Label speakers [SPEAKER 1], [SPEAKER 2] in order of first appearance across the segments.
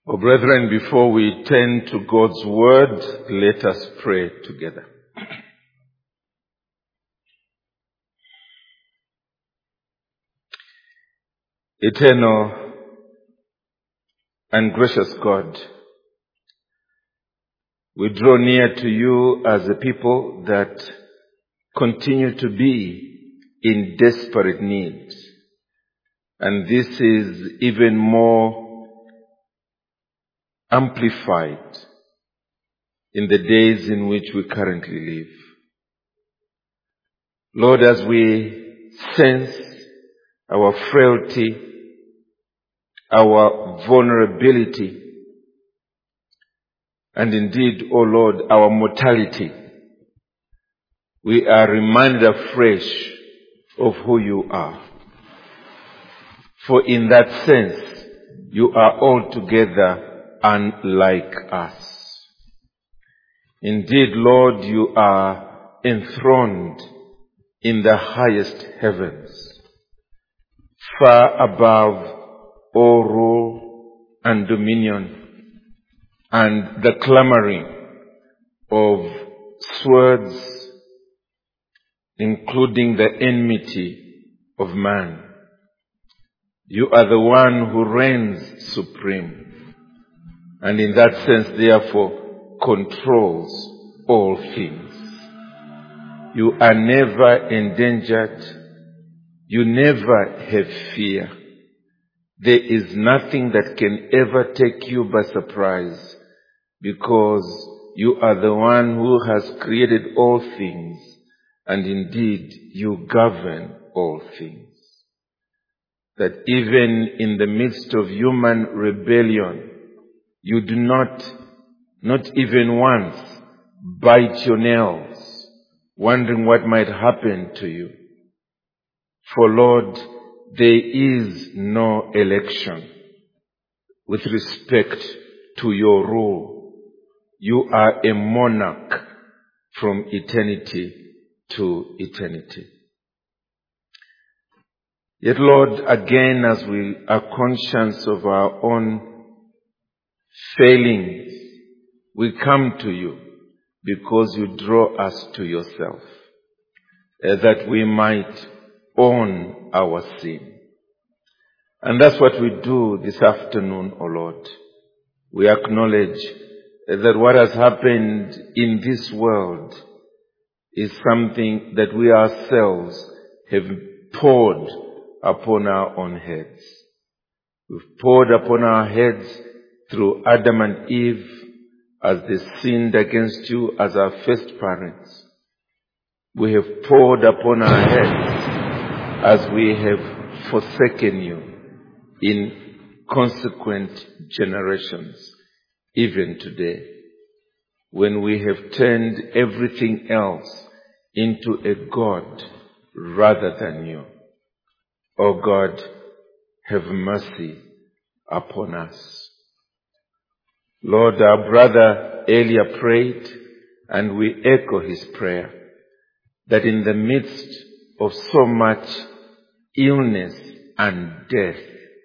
[SPEAKER 1] Oh, brethren, before we turn to God's word, let us pray together. Eternal and gracious God, we draw near to you as a people that continue to be in desperate need. And this is even more amplified in the days in which we currently live. Lord, as we sense our frailty, our vulnerability, and indeed, O Lord, our mortality, we are reminded afresh of who you are. For in that sense, you are altogether unlike us. Indeed, Lord, you are enthroned in the highest heavens, far above all rule and dominion and the clamoring of swords, including the enmity of man. You are the one who reigns supreme, and in that sense, therefore, controls all things. You are never endangered. You never have fear. There is nothing that can ever take you by surprise, because you are the one who has created all things, and indeed you govern all things. That even in the midst of human rebellion, you do not even once, bite your nails, wondering what might happen to you. For Lord, there is no election with respect to your rule. You are a monarch from eternity to eternity. Yet, Lord, again, as we are conscious of our own failings, we come to you because you draw us to yourself, that we might own our sin. And that's what we do this afternoon, O Lord. We acknowledge that what has happened in this world is something that we ourselves have poured upon our own heads. We've poured upon our heads through Adam and Eve as they sinned against you as our first parents. We have poured upon our heads as we have forsaken you in consequent generations, even today, when we have turned everything else into a god rather than you. O God, have mercy upon us. Lord, our brother Elia prayed, and we echo his prayer, that in the midst of so much illness and death,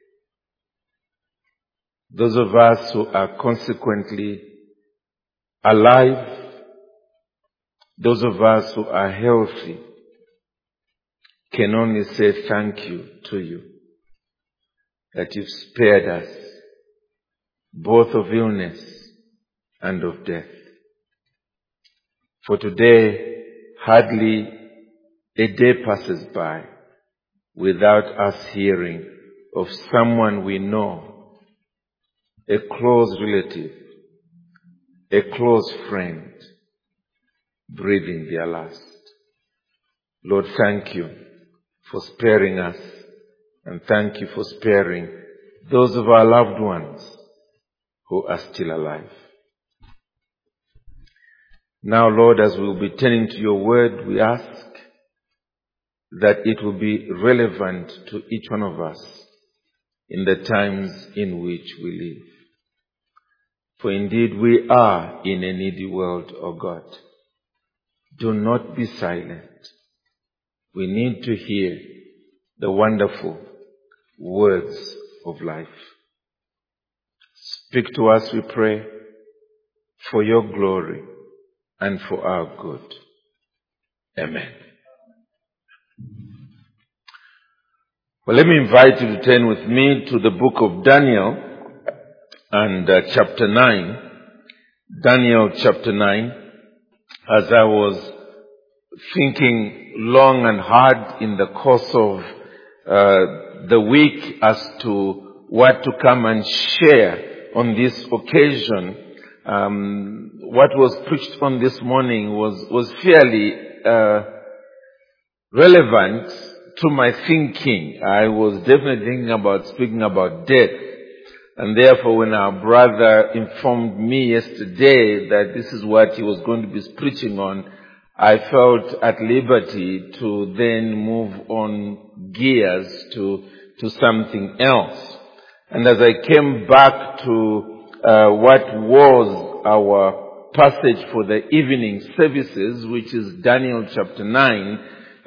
[SPEAKER 1] those of us who are consequently alive, those of us who are healthy, can only say thank you to you, that you've spared us both of illness and of death. For today, hardly a day passes by without us hearing of someone we know, a close relative, a close friend, breathing their last. Lord, thank you for sparing us, and thank you for sparing those of our loved ones who are still alive. Now, Lord, as we will be turning to your word, we ask that it will be relevant to each one of us in the times in which we live. For indeed we are in a needy world, O God. Do not be silent. We need to hear the wonderful words of life. Speak to us, we pray, for your glory and for our good. Amen. Well, let me invite you to turn with me to the book of Daniel and chapter 9. Daniel chapter 9. As I was thinking long and hard in the course of the week as to what to come and share on this occasion, what was preached on this morning was fairly relevant to my thinking. I was definitely thinking about speaking about death. And therefore, when our brother informed me yesterday that this is what he was going to be preaching on, I felt at liberty to then move on gears to something else. And as I came back to what was our passage for the evening services, which is Daniel chapter 9,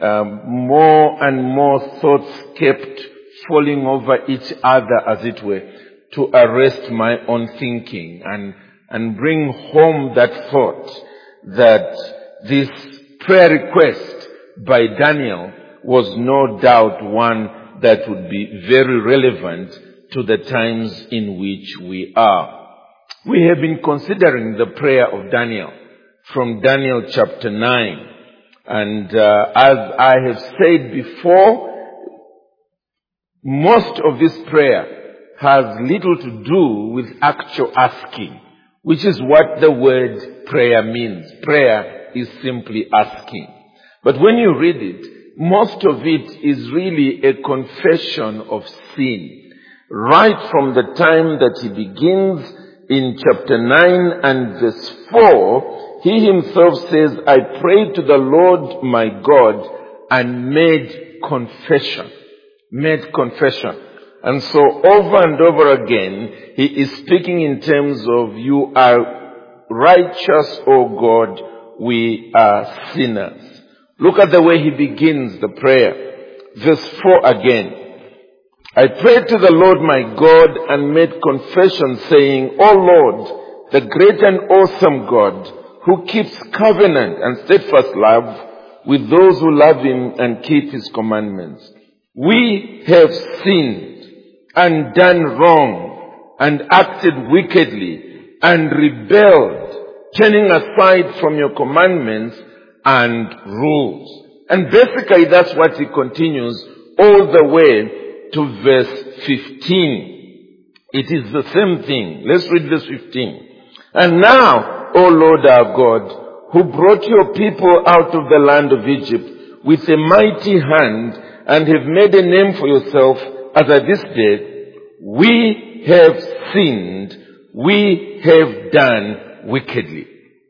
[SPEAKER 1] more and more thoughts kept falling over each other, as it were, to arrest my own thinking and bring home that thought that this prayer request by Daniel was no doubt one that would be very relevant to the times in which we are. We have been considering the prayer of Daniel from Daniel chapter 9. And as I have said before, most of this prayer has little to do with actual asking, which is what the word prayer means. Prayer is simply asking. But when you read it, most of it is really a confession of sin. Right from the time that he begins in chapter 9 and verse 4, he himself says, I prayed to the Lord my God and made confession. Made confession. And so over and over again, he is speaking in terms of, you are righteous, O God, we are sinners. Look at the way he begins the prayer. Verse 4 again. I prayed to the Lord my God and made confession saying, O Lord, the great and awesome God, who keeps covenant and steadfast love with those who love him and keep his commandments. We have sinned and done wrong and acted wickedly and rebelled, turning aside from your commandments and rules. And basically that's what he continues all the way to verse 15. It is the same thing. Let's read verse 15. And now, O Lord our God, who brought your people out of the land of Egypt with a mighty hand and have made a name for yourself, as at this day, we have sinned, we have done wickedly.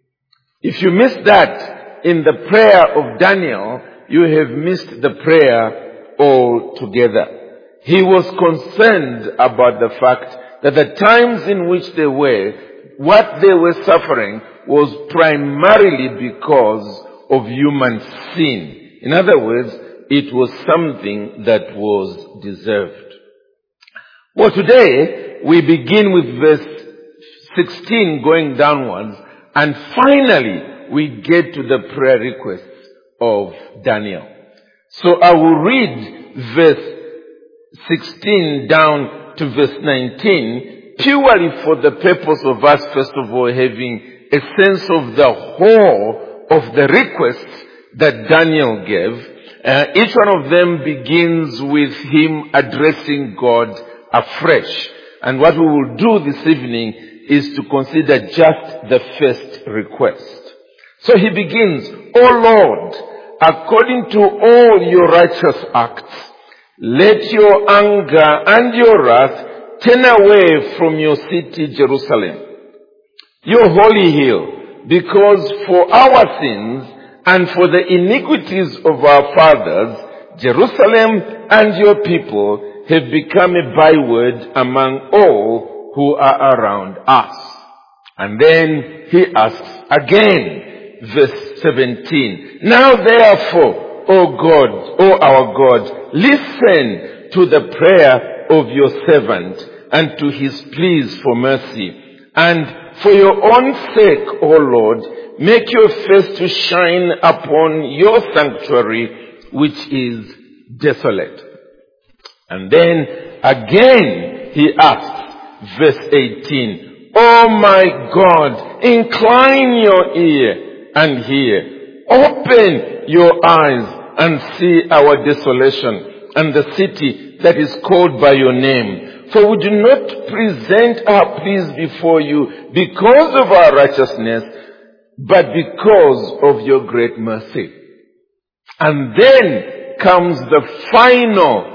[SPEAKER 1] If you miss that in the prayer of Daniel, you have missed the prayer altogether. He was concerned about the fact that the times in which they were, what they were suffering was primarily because of human sin. In other words, it was something that was deserved. Well, today we begin with verse 16 going downwards, and finally we get to the prayer requests of Daniel. So I will read verse 16 down to verse 19 purely for the purpose of us, first of all, having a sense of the whole of the requests that Daniel gave. Each one of them begins with him addressing God afresh. And what we will do this evening is to consider just the first request. So he begins, O Lord, according to all your righteous acts, let your anger and your wrath turn away from your city, Jerusalem, your holy hill, because for our sins and for the iniquities of our fathers, Jerusalem and your people have become a byword among all who are around us. And then he asks again, verse 17, now therefore, O God, O our God, listen to the prayer of your servant and to his pleas for mercy. And for your own sake, O Lord, make your face to shine upon your sanctuary, which is desolate. And then again he asks, verse 18, O my God, incline your ear and hear. Open your eyes and see our desolation and the city that is called by your name. For we do not present our pleas before you because of our righteousness, but because of your great mercy. And then comes the final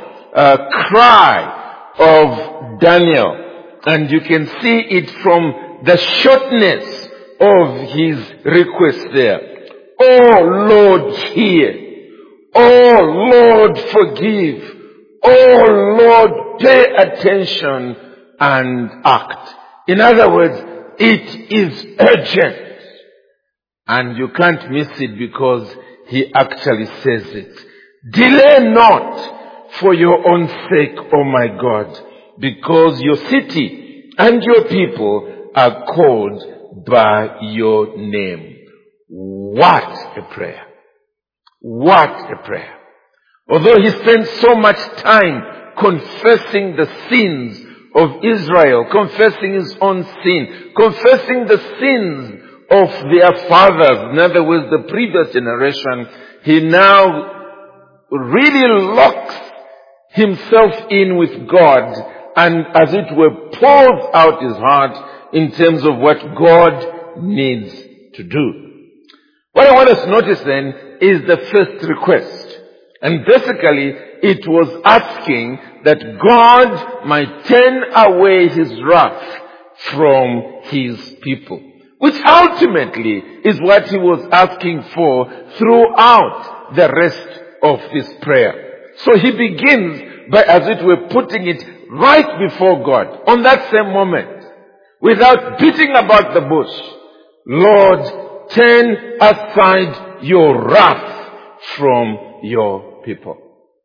[SPEAKER 1] cry of Daniel. And you can see it from the shortness of his request there. Oh Lord, hear. Oh Lord, forgive. Oh Lord, pay attention and act. In other words, it is urgent. And you can't miss it because he actually says it. Delay not for your own sake, O my God, because your city and your people are called by your name. What a prayer. What a prayer. Although he spent so much time confessing the sins of Israel, confessing his own sin, confessing the sins of their fathers, in other words, the previous generation, he now really locks himself in with God and, as it were, pours out his heart in terms of what God needs to do. What I want us to notice then is the first request. And basically, it was asking that God might turn away his wrath from his people, which ultimately is what he was asking for throughout the rest of his prayer. So he begins by, as it were, putting it right before God on that same moment, without beating about the bush. Lord, turn aside your wrath from your people.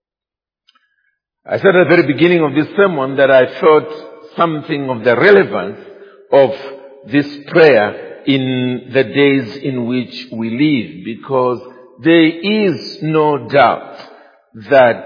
[SPEAKER 1] I said at the very beginning of this sermon that I felt something of the relevance of this prayer in the days in which we live, because there is no doubt that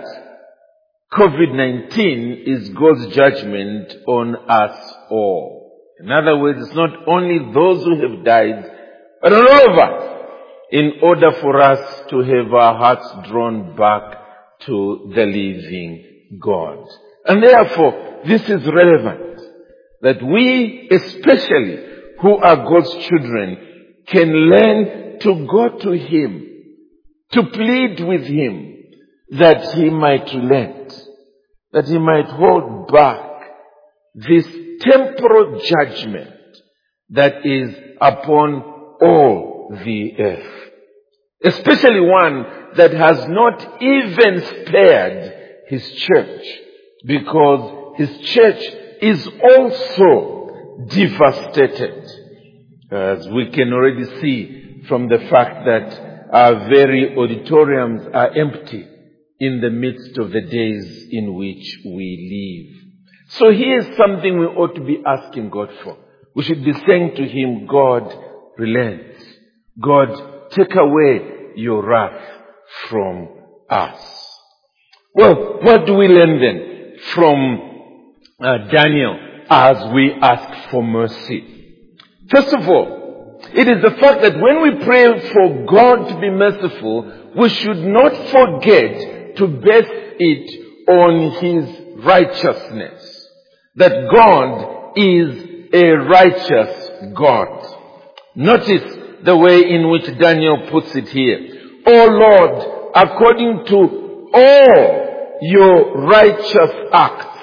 [SPEAKER 1] COVID-19 is God's judgment on us all. In other words, it's not only those who have died, but on all of us, in order for us to have our hearts drawn back to the living God. And therefore, this is relevant, that we, especially who are God's children, can learn to go to him, to plead with him, that he might relent, that he might hold back this temporal judgment that is upon all the earth. Especially one that has not even spared his church, because his church is also devastated, as we can already see from the fact that our very auditoriums are empty in the midst of the days in which we live. So here's something we ought to be asking God for. We should be saying to him, God, relent. God, take away your wrath from us. Well, what do we learn then from Daniel as we ask for mercy? First of all, it is the fact that when we pray for God to be merciful, we should not forget to base it on his righteousness. That God is a righteous God. Notice the way in which Daniel puts it here. O Lord, according to all your righteous acts,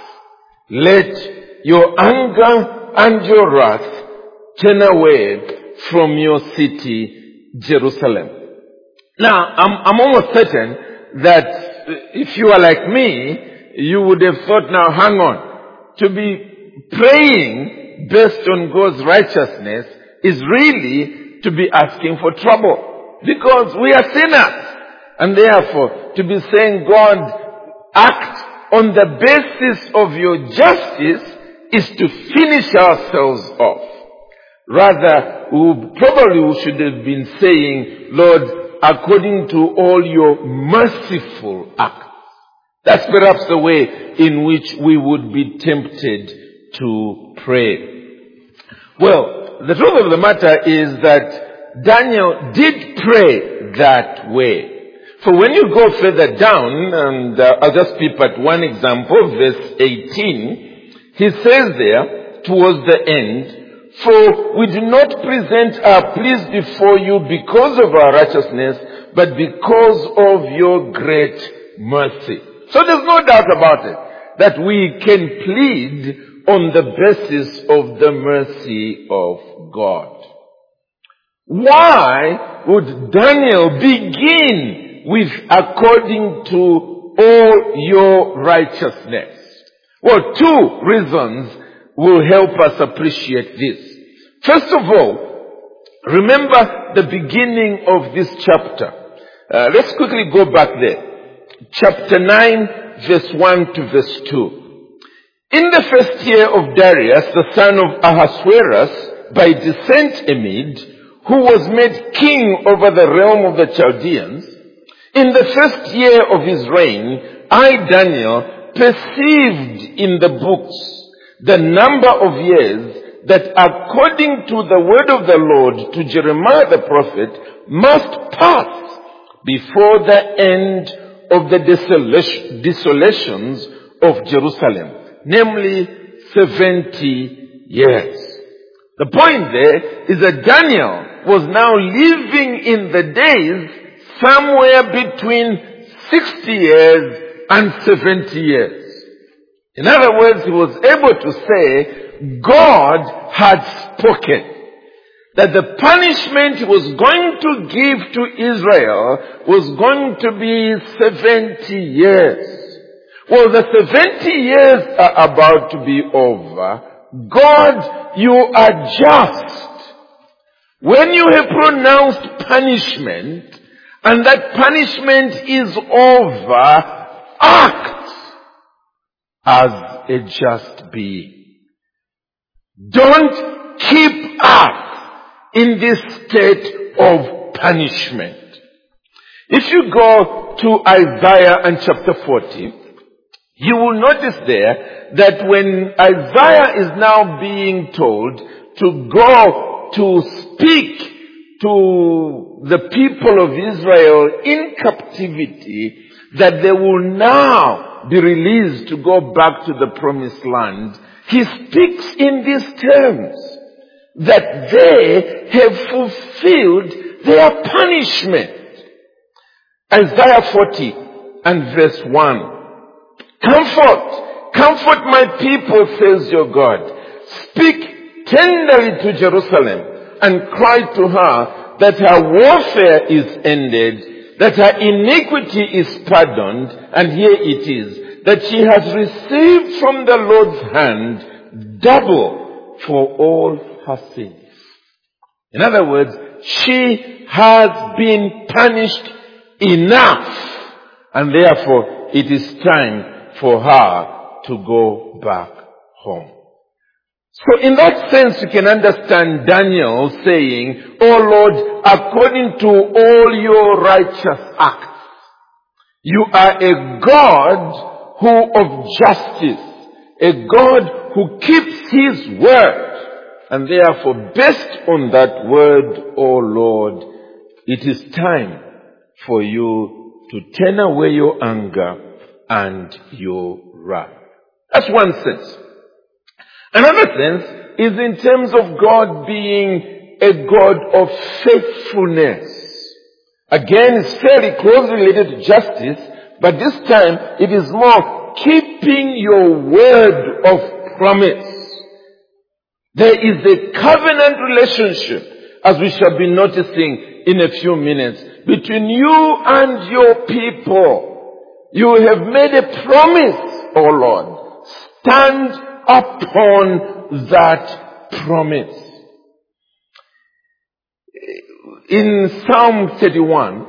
[SPEAKER 1] let your anger and your wrath turn away from your city, Jerusalem. Now, I'm almost certain that if you are like me, you would have thought, now hang on, to be praying based on God's righteousness is really to be asking for trouble, because we are sinners. And therefore, to be saying, God, act on the basis of your justice is to finish ourselves off. Rather, we should have been saying, Lord, according to all your merciful acts. That's perhaps the way in which we would be tempted to pray. Well, the truth of the matter is that Daniel did pray that way. For when you go further down, and I'll just peep at one example, verse 18, he says there, towards the end, for we do not present our pleas before you because of our righteousness, but because of your great mercy. So there's no doubt about it, that we can plead on the basis of the mercy of God. Why would Daniel begin with according to all your righteousness? Well, two reasons will help us appreciate this. First of all, remember the beginning of this chapter. Let's quickly go back there. Chapter 9, verse 1 to verse 2. In the first year of Darius, the son of Ahasuerus, by descent Emid, who was made king over the realm of the Chaldeans, in the first year of his reign, I, Daniel, perceived in the books the number of years that according to the word of the Lord to Jeremiah the prophet must pass before the end of the desolations of Jerusalem, namely 70 years. The point there is that Daniel was now living in the days somewhere between 60 years and 70 years. In other words, he was able to say God had spoken that the punishment he was going to give to Israel was going to be 70 years. Well, the 70 years are about to be over. God, you are just. When you have pronounced punishment, and that punishment is over, act as a just being. Don't keep us in this state of punishment. If you go to Isaiah and chapter 40, you will notice there that when Isaiah is now being told to go to speak to the people of Israel in captivity, that they will now be released to go back to the promised land, he speaks in these terms, that they have fulfilled their punishment. Isaiah 40 and verse 1. Comfort my people, says your God. Speak tenderly to Jerusalem and cry to her that her warfare is ended, that her iniquity is pardoned, and here it is, that she has received from the Lord's hand double for all her sins. In other words, she has been punished enough, and therefore it is time for her to go back home. So in that sense, you can understand Daniel saying, "O Lord, according to all your righteous acts, you are a God who of justice, a God who keeps his word. And therefore, based on that word, O Lord, it is time for you to turn away your anger and your wrath." That's one sense. Another sense is in terms of God being a God of faithfulness. Again, it's fairly closely related to justice, but this time it is more keeping your word of promise. There is a covenant relationship, as we shall be noticing in a few minutes, between you and your people. You have made a promise, O Lord. Stand upon that promise. In Psalm 31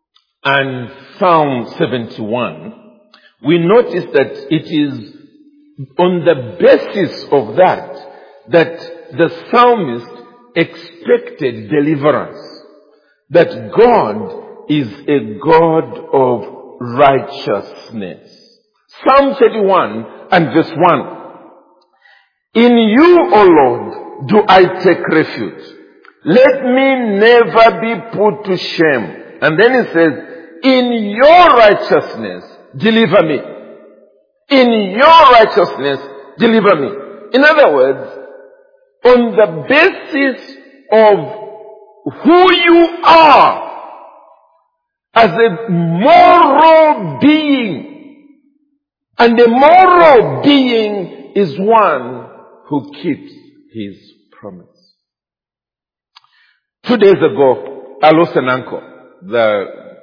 [SPEAKER 1] and Psalm 71, we notice that it is on the basis of that the psalmist expected deliverance. That God is a God of righteousness. Psalm 31 and verse 1. In you, O Lord, do I take refuge. Let me never be put to shame. And then it says, in your righteousness, deliver me. In your righteousness, deliver me. In other words, on the basis of who you are as a moral being. And a moral being is one who keeps his promise. 2 days ago, I lost an uncle, the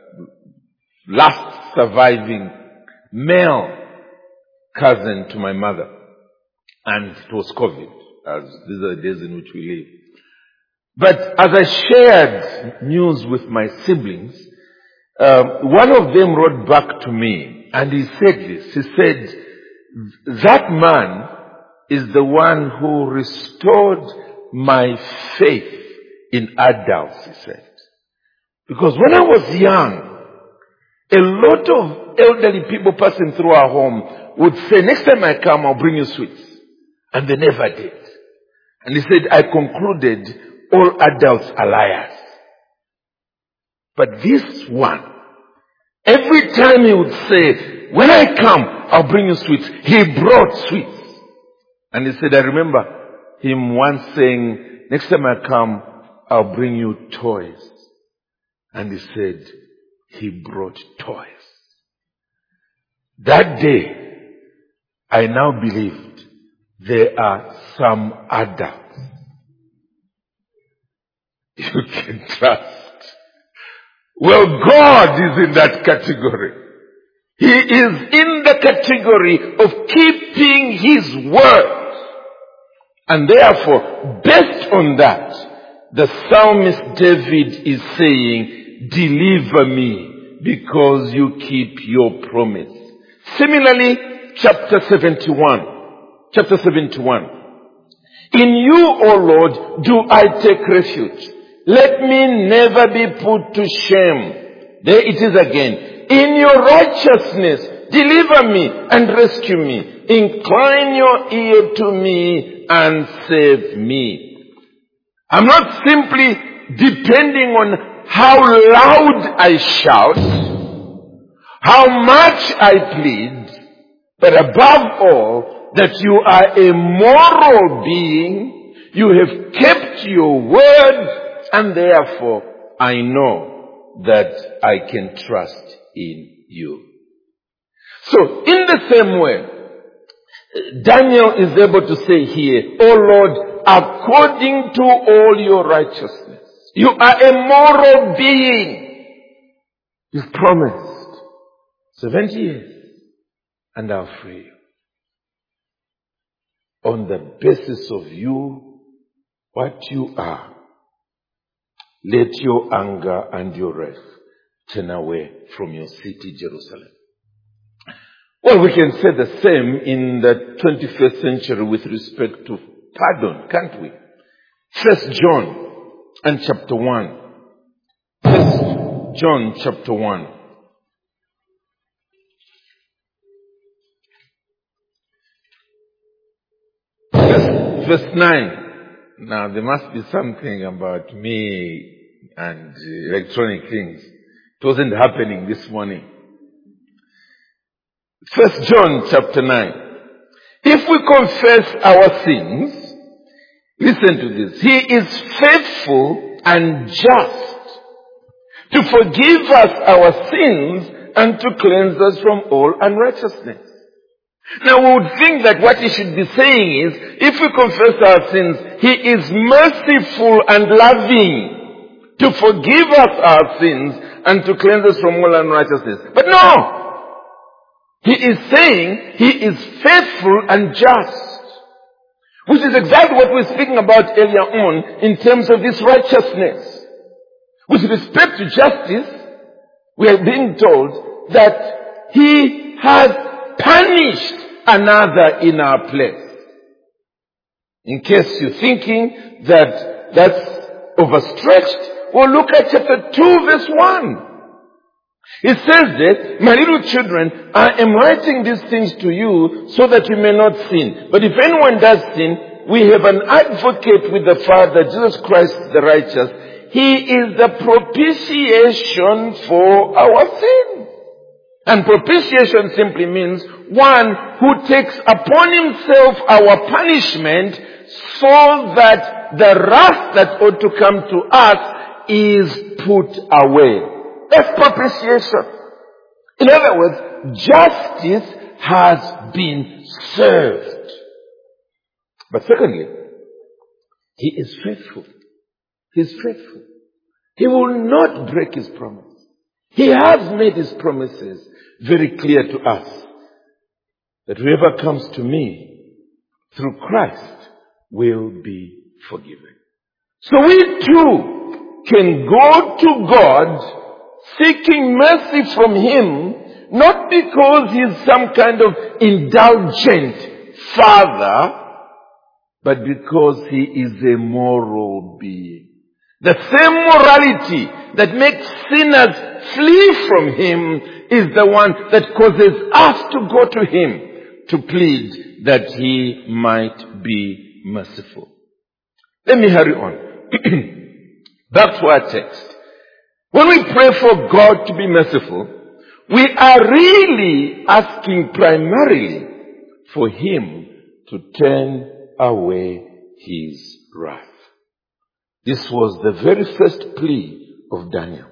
[SPEAKER 1] last surviving male cousin to my mother. And it was COVID, as these are the days in which we live. But as I shared news with my siblings, one of them wrote back to me and he said this. He said, that man is the one who restored my faith in adults, he said. Because when I was young, a lot of elderly people passing through our home would say, next time I come, I'll bring you sweets. And they never did. And he said, I concluded all adults are liars. But this one, every time he would say, when I come, I'll bring you sweets. He brought sweets. And he said, I remember him once saying, next time I come, I'll bring you toys. And he said, he brought toys. That day, I now believed there are some adults you can trust. Well, God is in that category. He is in the category of keeping His word. And therefore, based on that, the psalmist David is saying, deliver me because you keep your promise. Similarly, chapter 71. In you, O Lord, do I take refuge. Let me never be put to shame. There it is again. In your righteousness, deliver me and rescue me. Incline your ear to me and save me. I'm not simply depending on how loud I shout, how much I plead, but above all, that you are a moral being, you have kept your word, and therefore I know that I can trust in you. So, in the same way, Daniel is able to say here, O Lord, according to all your righteousness, you are a moral being. You've promised 70 years, and I'll free you. On the basis of you, what you are, let your anger and your wrath turn away from your city, Jerusalem. Well, we can say the same in the 21st century with respect to pardon, can't we? 1 John and chapter 1. 1 John chapter 1. Verse 9. Now, there must be something about me and electronic things. It wasn't happening this morning. 1 John chapter 9. If we confess our sins, listen to this. He is faithful and just to forgive us our sins and to cleanse us from all unrighteousness. Now we would think that what he should be saying is, if we confess our sins, he is merciful and loving to forgive us our sins and to cleanse us from all unrighteousness. But no! He is saying he is faithful and just. Which is exactly what we were speaking about earlier on in terms of this righteousness. With respect to justice, we are being told that he has punished another in our place. In case you're thinking that that's overstretched, well, look at chapter 2, verse 1. It says that, my little children, I am writing these things to you so that you may not sin. But if anyone does sin, we have an advocate with the Father, Jesus Christ the righteous. He is the propitiation for our sin. And propitiation simply means one who takes upon himself our punishment so that the wrath that ought to come to us is put away. That's propitiation. In other words, justice has been served. But secondly, he is faithful. He is faithful. He will not break his promise. He has made his promises very clear to us that whoever comes to me through Christ will be forgiven. So we too can go to God seeking mercy from him, not because he's some kind of indulgent father, but because he is a moral being. The same morality that makes sinners flee from him is the one that causes us to go to him to plead that he might be merciful. Let me hurry on. Back to our text. When we pray for God to be merciful, we are really asking primarily for him to turn away his wrath. This was the very first plea of Daniel.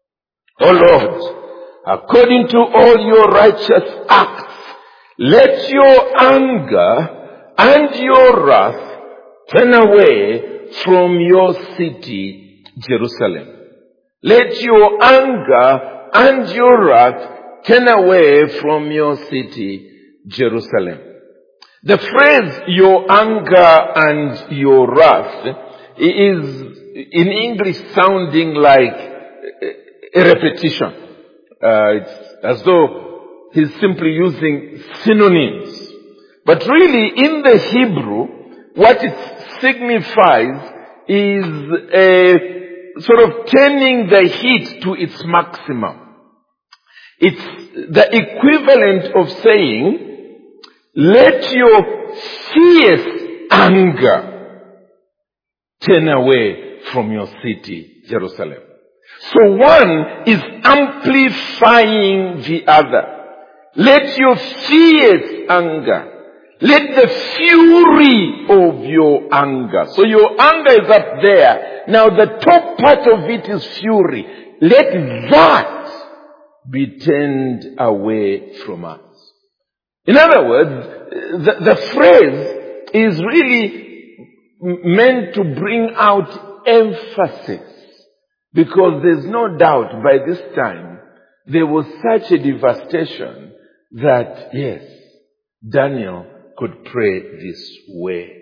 [SPEAKER 1] O Lord, according to all your righteous acts, let your anger and your wrath turn away from your city, Jerusalem. Let your anger and your wrath turn away from your city, Jerusalem. The phrase, your anger and your wrath, is in English sounding like a repetition. It's as though he's simply using synonyms. But really, in the Hebrew, what it signifies is a sort of turning the heat to its maximum. It's the equivalent of saying, let your fierce anger turn away from your city, Jerusalem. So one is amplifying the other. Let your fierce anger, let the fury of your anger. So your anger is up there. Now the top part of it is fury. Let that be turned away from us. In other words, the phrase is really meant to bring out emphasis. Because there's no doubt by this time there was such a devastation that, yes, Daniel could pray this way.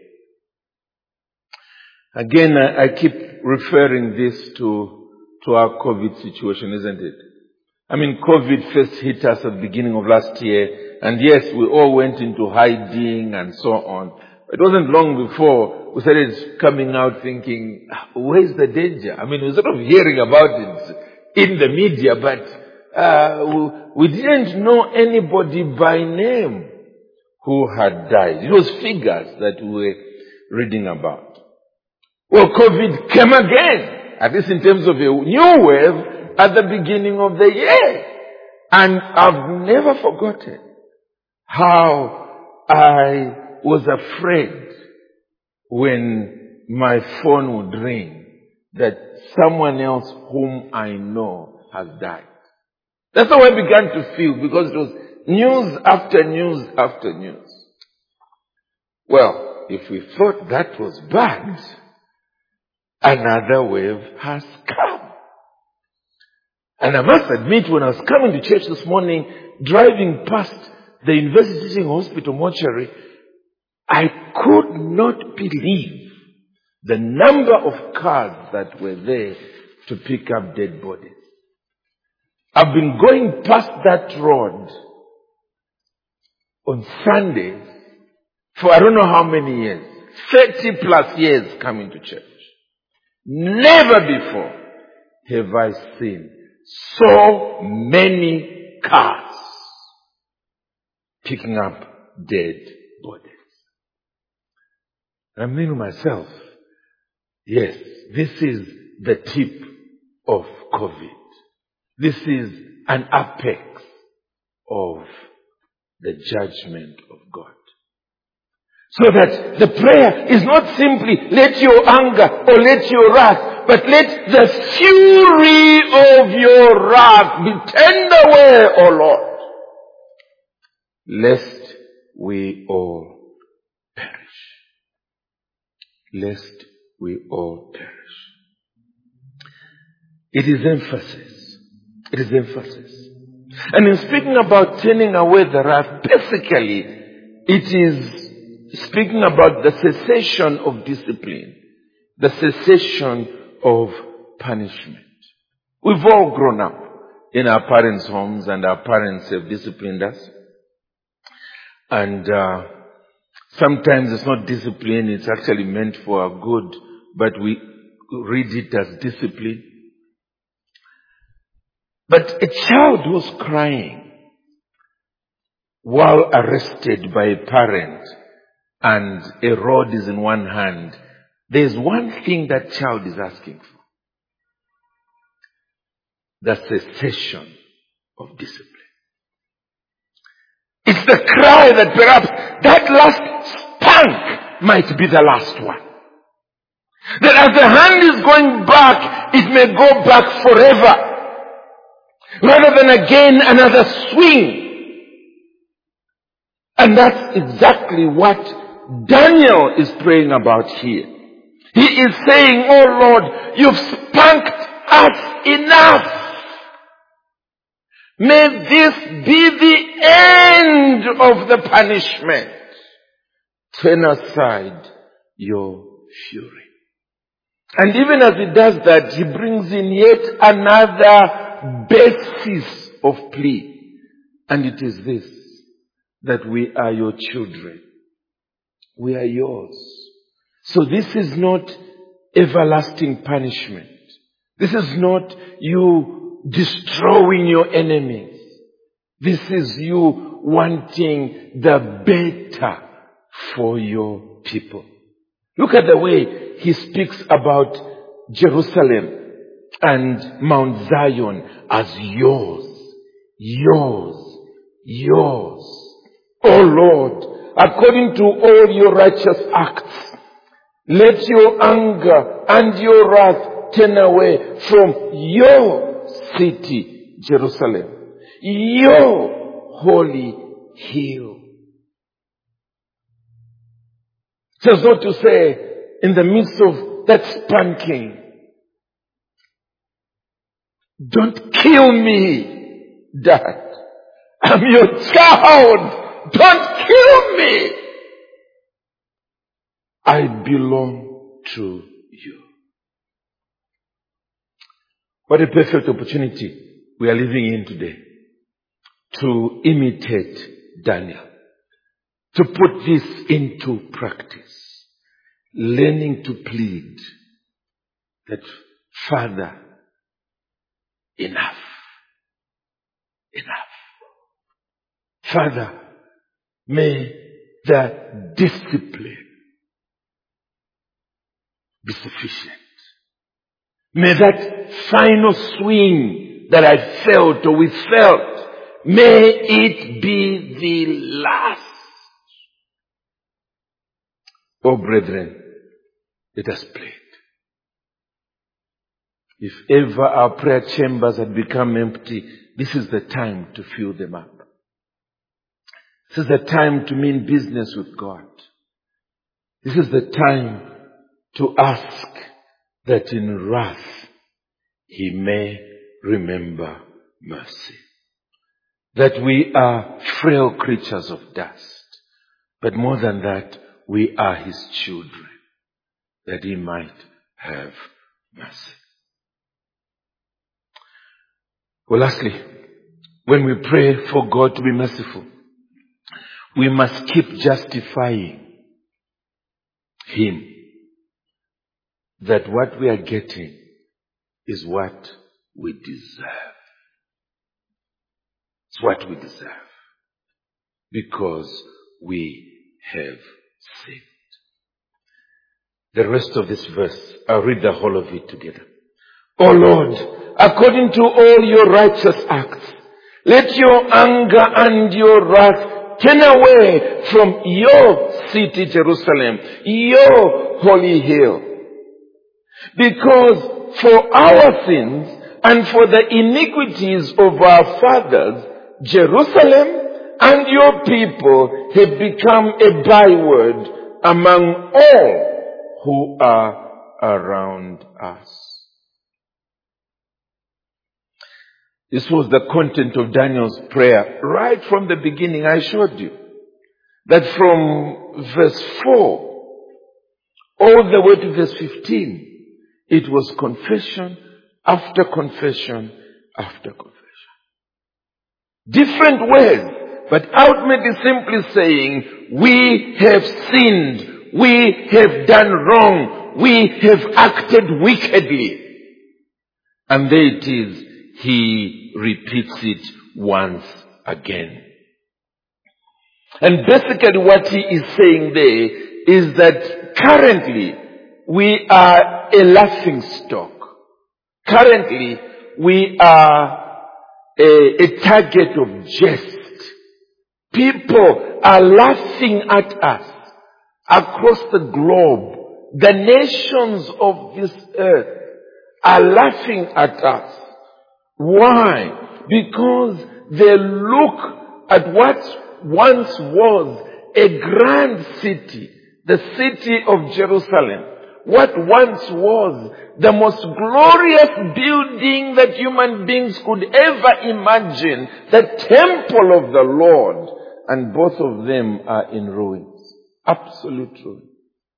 [SPEAKER 1] Again, I keep referring this to our COVID situation, isn't it? I mean, COVID first hit us at the beginning of last year, and yes, we all went into hiding and so on. It wasn't long before we started coming out thinking, where's the danger? I mean, we were sort of hearing about it in the media, but we didn't know anybody by name who had died. It was figures that we were reading about. Well, COVID came again, at least in terms of a new wave, at the beginning of the year. And I've never forgotten how I was afraid when my phone would ring that someone else whom I know has died. That's how I began to feel, because it was news after news after news. Well, if we thought that was bad, another wave has come. And I must admit, when I was coming to church this morning, driving past the University Teaching Hospital mortuary, I could not believe the number of cars that were there to pick up dead bodies. I've been going past that road on Sundays for I don't know how many years, 30 plus years coming to church. Never before have I seen so many cars picking up dead bodies. And I'm thinking to myself, yes, this is the tip of COVID. This is an apex of the judgment of God. So that the prayer is not simply let your anger or let your wrath, but let the fury of your wrath be turned away, O Lord, lest we all perish. Lest we all perish. It is emphasis. It is emphasis. And in speaking about turning away the wrath, basically, it is speaking about the cessation of discipline, the cessation of punishment. We've all grown up in our parents' homes and our parents have disciplined us. And sometimes it's not discipline, it's actually meant for our good, but we read it as discipline. But a child was crying while arrested by a parent and a rod is in one hand. There's one thing that child is asking for. The cessation of discipline. It's the cry that perhaps that last spank might be the last one. That as the hand is going back, it may go back forever. Rather than again another swing. And that's exactly what Daniel is praying about here. He is saying, oh Lord, you've spanked us enough. May this be the end of the punishment. Turn aside your fury. And even as he does that, he brings in yet another basis of plea. And it is this, that we are your children. We are yours. So this is not everlasting punishment. This is not you destroying your enemies. This is you wanting the better for your people. Look at the way he speaks about Jerusalem and Mount Zion as yours, yours, yours. O Lord, according to all your righteous acts, let your anger and your wrath turn away from your city, Jerusalem, your holy hill. It says not to say, in the midst of that spanking, don't kill me, Dad. I'm your child. Don't kill me. I belong to you. What a perfect opportunity we are living in today to imitate Daniel, to put this into practice, learning to plead that, Father, enough. Enough. Father, may the discipline be sufficient. May that final swing that I felt or we felt, may it be the last. Oh, brethren, let us pray. If ever our prayer chambers had become empty, this is the time to fill them up. This is the time to mean business with God. This is the time to ask that in wrath He may remember mercy. That we are frail creatures of dust, but more than that, we are His children, that He might have mercy. Well, lastly, when we pray for God to be merciful, we must keep justifying him that what we are getting is what we deserve. It's what we deserve because we have sinned. The rest of this verse, I'll read the whole of it together. O Lord, according to all your righteous acts, let your anger and your wrath turn away from your city, Jerusalem, your holy hill. Because for our sins and for the iniquities of our fathers, Jerusalem and your people have become a byword among all who are around us. This was the content of Daniel's prayer right from the beginning. I showed you that from verse 4 all the way to verse 15, it was confession after confession after confession. Different ways, but ultimately simply saying, we have sinned, we have done wrong, we have acted wickedly. And there it is, he repeats it once again. And basically what he is saying there is that currently we are a laughing stock. Currently we are a target of jest. People are laughing at us across the globe. The nations of this earth are laughing at us. Why? Because they look at what once was a grand city, the city of Jerusalem. What once was the most glorious building that human beings could ever imagine, the temple of the Lord. And both of them are in ruins. Absolute ruin.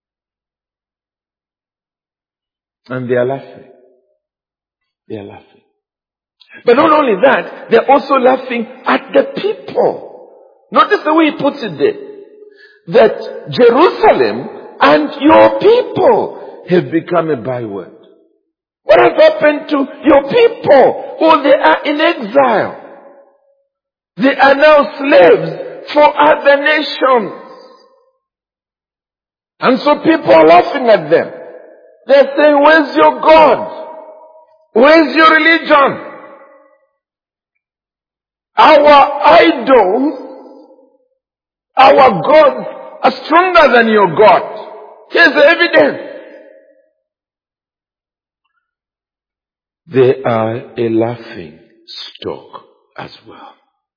[SPEAKER 1] And they are laughing. They are laughing. But not only that, they're also laughing at the people. Notice the way he puts it there. That Jerusalem and your people have become a byword. What has happened to your people? Oh, they are in exile. They are now slaves for other nations. And so people are laughing at them. They're saying, where's your God? Where's your religion? Our idols, our gods are stronger than your God. Here's the evidence. They are a laughing stock as well.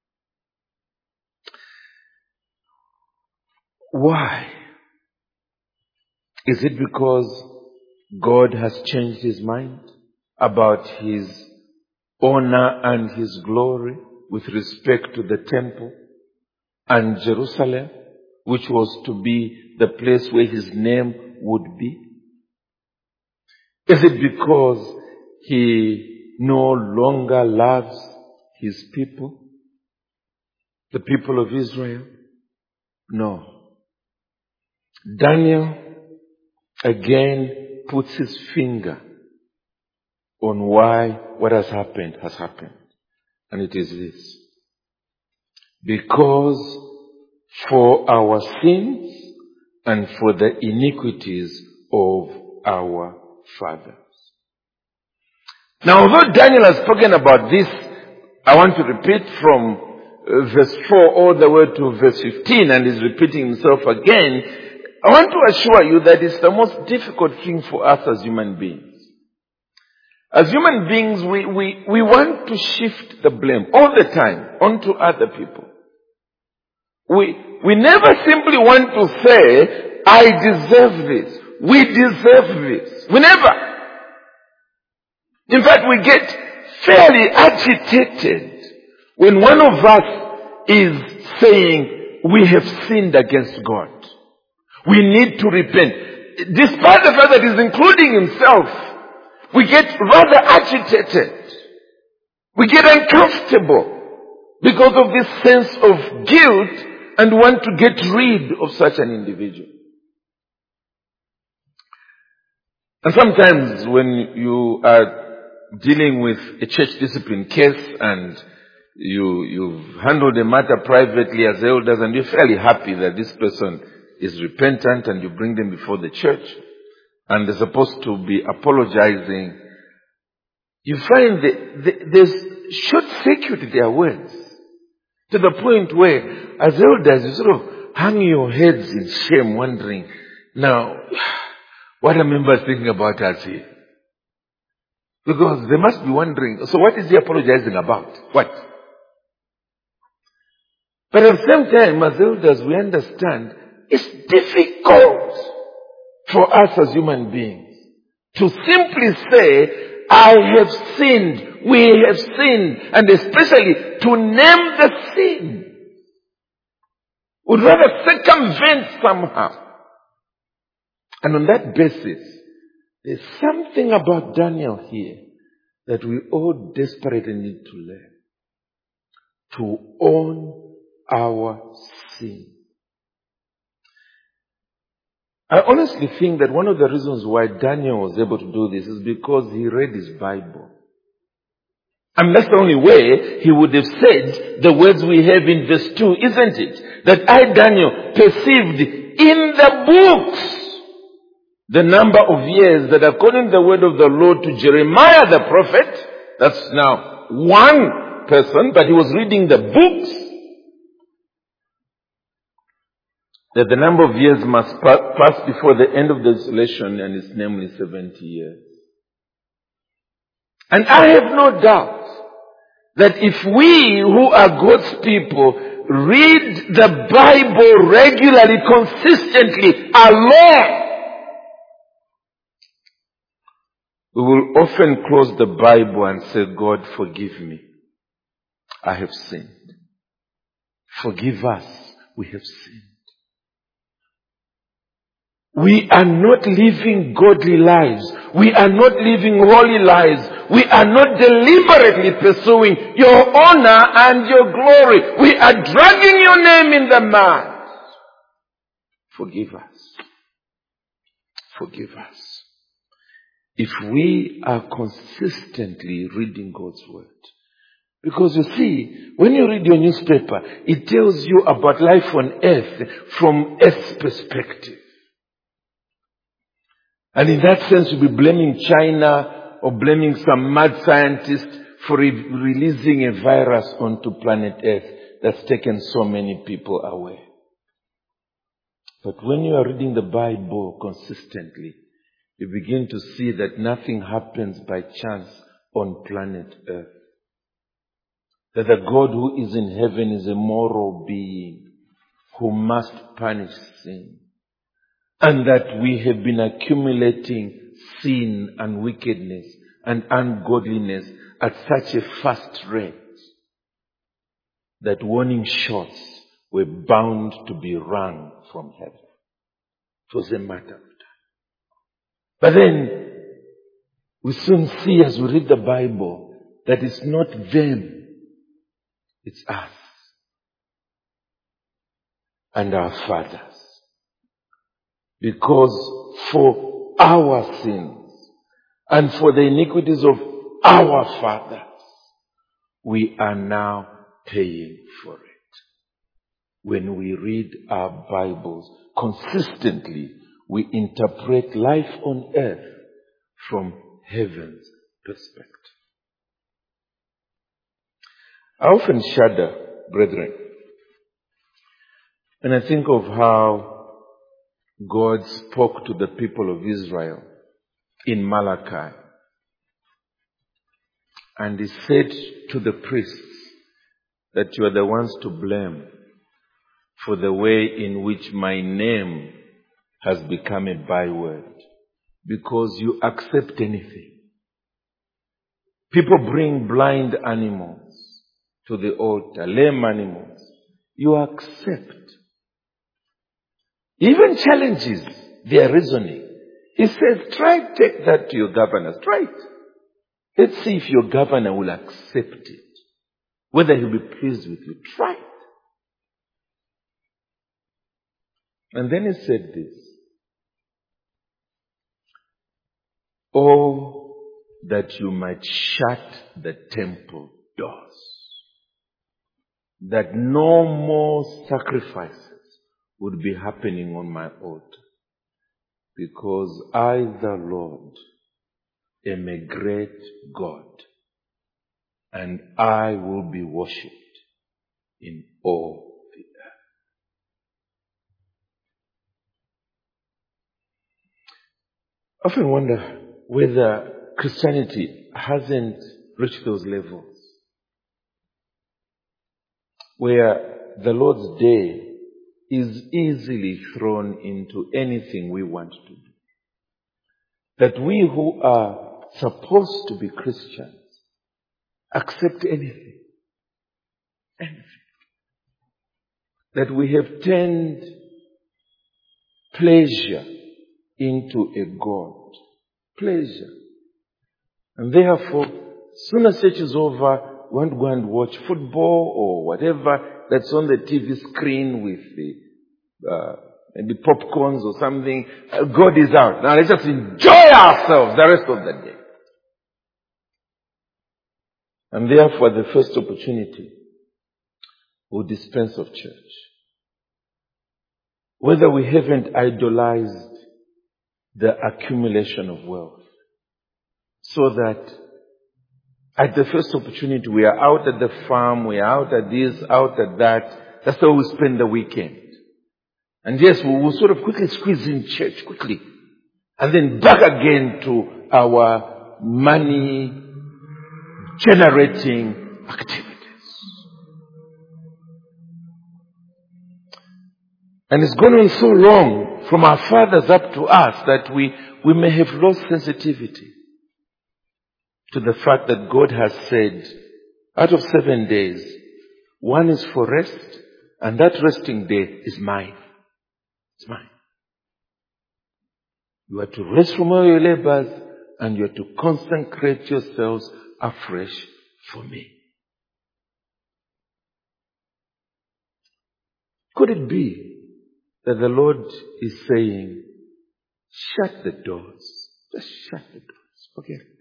[SPEAKER 1] Why? Is it because God has changed his mind about his honor and his glory with respect to the temple and Jerusalem, which was to be the place where his name would be? Is it because he no longer loves his people, the people of Israel? No. Daniel again puts his finger on why what has happened. And it is this. Because for our sins and for the iniquities of our fathers. Now, although Daniel has spoken about this, I want to repeat from verse 4 all the way to verse 15, and he's repeating himself again. I want to assure you that it's the most difficult thing for us as human beings. As human beings, we want to shift the blame all the time onto other people. We never simply want to say, I deserve this. We deserve this. We never. In fact, we get fairly agitated when one of us is saying, we have sinned against God. We need to repent. Despite the fact that he's including himself, we get rather agitated. We get uncomfortable because of this sense of guilt and want to get rid of such an individual. And sometimes when you are dealing with a church discipline case and you've handled the matter privately as elders and you're fairly happy that this person is repentant and you bring them before the church and they're supposed to be apologizing, you find that there's short circuit in their words to the point where as elders you sort of hang your heads in shame wondering, now, what are members thinking about us here? Because they must be wondering, so what is he apologizing about? What? But at the same time, as elders, we understand it's difficult for us as human beings to simply say, I have sinned, we have sinned, and especially to name the sin. We'd rather circumvent somehow. And on that basis, there's something about Daniel here that we all desperately need to learn. To own our sin. I honestly think that one of the reasons why Daniel was able to do this is because he read his Bible. And that's the only way he would have said the words we have in verse 2, isn't it? That I, Daniel, perceived in the books the number of years that according to the word of the Lord to Jeremiah the prophet, that's now one person, but he was reading the books, that the number of years must pass before the end of the desolation, and it's namely 70 years. And I have no doubt that if we who are God's people read the Bible regularly, consistently, alone, we will often close the Bible and say, God, forgive me. I have sinned. Forgive us. We have sinned. We are not living godly lives. We are not living holy lives. We are not deliberately pursuing your honor and your glory. We are dragging your name in the mud. Forgive us. Forgive us. If we are consistently reading God's word. Because you see, when you read your newspaper, it tells you about life on earth from earth's perspective. And in that sense, you'll be blaming China or blaming some mad scientist for releasing a virus onto planet Earth that's taken so many people away. But when you are reading the Bible consistently, you begin to see that nothing happens by chance on planet Earth. That the God who is in heaven is a moral being who must punish sin. And that we have been accumulating sin and wickedness and ungodliness at such a fast rate that warning shots were bound to be rung from heaven. It was a matter of time. But then we soon see as we read the Bible that it's not them, it's us and our fathers. Because for our sins and for the iniquities of our fathers, we are now paying for it. When we read our Bibles consistently, we interpret life on earth from heaven's perspective. I often shudder, brethren, when I think of how God spoke to the people of Israel in Malachi. And he said to the priests that you are the ones to blame for the way in which my name has become a byword. Because you accept anything. People bring blind animals to the altar, lame animals. You accept. Even challenges their reasoning. He says, take that to your governors. Try it. Let's see if your governor will accept it. Whether he'll be pleased with you. Try it. And then he said this, "Oh, that you might shut the temple doors, that no more sacrifices would be happening on my altar, because I, the Lord, am a great God, and I will be worshipped in all the earth." I often wonder whether Christianity hasn't reached those levels where the Lord's Day is easily thrown into anything we want to do. That we who are supposed to be Christians accept anything. Anything. That we have turned pleasure into a god. Pleasure. And therefore, soon as church is over, we want to go and watch football or whatever that's on the TV screen with the maybe popcorns or something. God is out. Now let's just enjoy ourselves the rest of the day. And therefore, the first opportunity will dispense of church. Whether we haven't idolized the accumulation of wealth, so that at the first opportunity we are out at the farm, we are out at this, out at that. That's how we spend the weekend. And yes, we will sort of quickly squeeze in church, quickly. And then back again to our money-generating activities. And it's gone on so long from our fathers up to us that we may have lost sensitivity to the fact that God has said, out of 7 days, one is for rest, and that resting day is mine. It's mine. You are to rest from all your labors, and you are to consecrate yourselves afresh for me. Could it be that the Lord is saying, shut the doors. Just shut the doors. Forget it.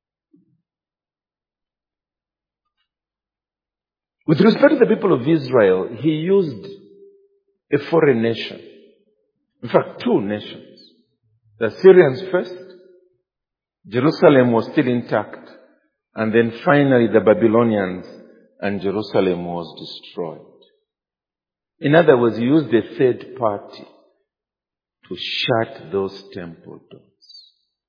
[SPEAKER 1] With respect to the people of Israel, he used a foreign nation. In fact, two nations. The Syrians first. Jerusalem was still intact. And then finally the Babylonians, and Jerusalem was destroyed. In other words, he used a third party to shut those temple doors.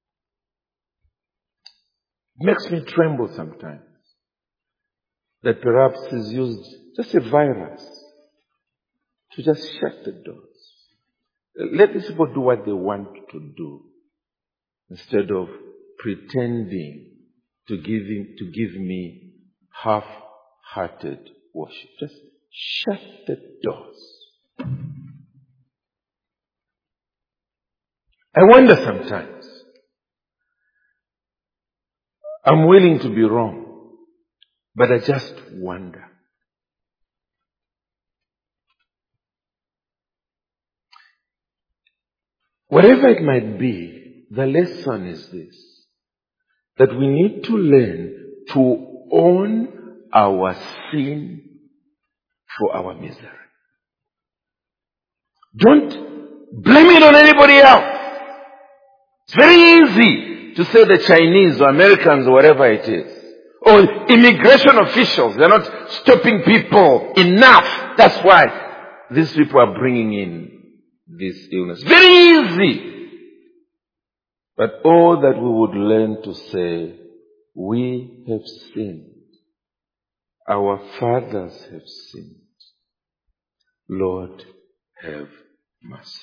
[SPEAKER 1] It makes me tremble sometimes that perhaps he's used just a virus to just shut the doors. Let these people do what they want to do instead of pretending to give me half-hearted worship. Just shut the doors. I wonder sometimes. I'm willing to be wrong. But I just wonder. Whatever it might be, the lesson is this. That we need to learn to own our sin for our misery. Don't blame it on anybody else. It's very easy to say the Chinese or Americans or whatever it is. Or immigration officials, they're not stopping people enough. That's why these people are bringing in this illness. Very easy. But all that we would learn to say, we have sinned. Our fathers have sinned. Lord, have mercy.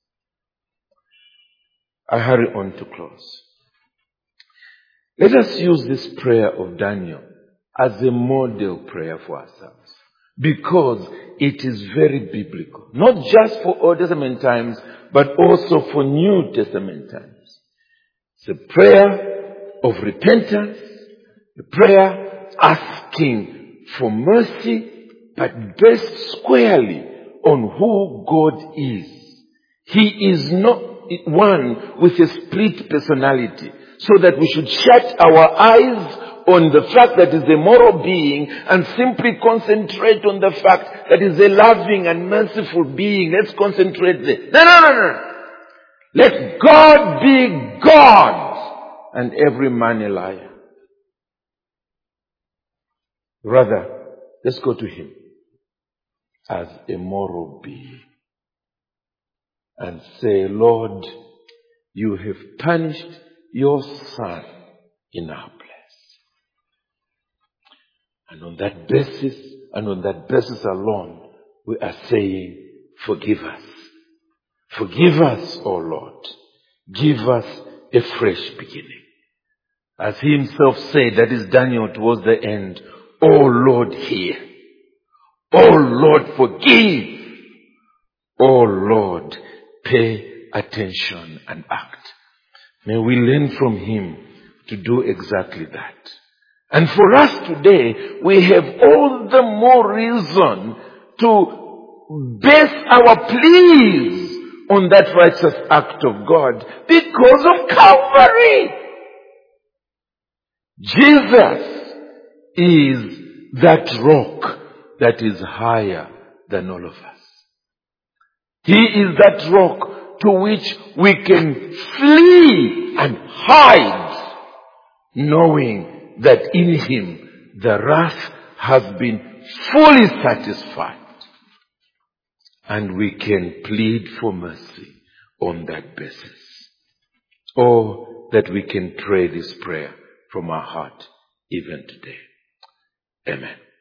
[SPEAKER 1] I hurry on to close. Let us use this prayer of Daniel as a model prayer for ourselves, because it is very biblical. Not just for Old Testament times, but also for New Testament times. It's a prayer of repentance, a prayer asking for mercy, but based squarely on who God is He is not one with a split personality, so that we should shut our eyes on the fact that he's a moral being and simply concentrate on the fact that he's a loving and merciful being. Let's concentrate there. No. Let God be God and every man a liar. Rather, let's go to him as a moral being and say, Lord, you have punished your Son in our place. And on that basis alone, we are saying, forgive us. Forgive us, O Lord. Give us a fresh beginning. As he himself said, that is Daniel towards the end, O Lord, hear. O Lord, forgive. O Lord, pay attention and act. May we learn from him to do exactly that. And for us today, we have all the more reason to base our pleas on that righteous act of God because of Calvary. Jesus is that rock that is higher than all of us. He is that rock to which we can flee and hide, knowing that in him the wrath has been fully satisfied. And we can plead for mercy on that basis. Or that we can pray this prayer from our heart even today. Amen.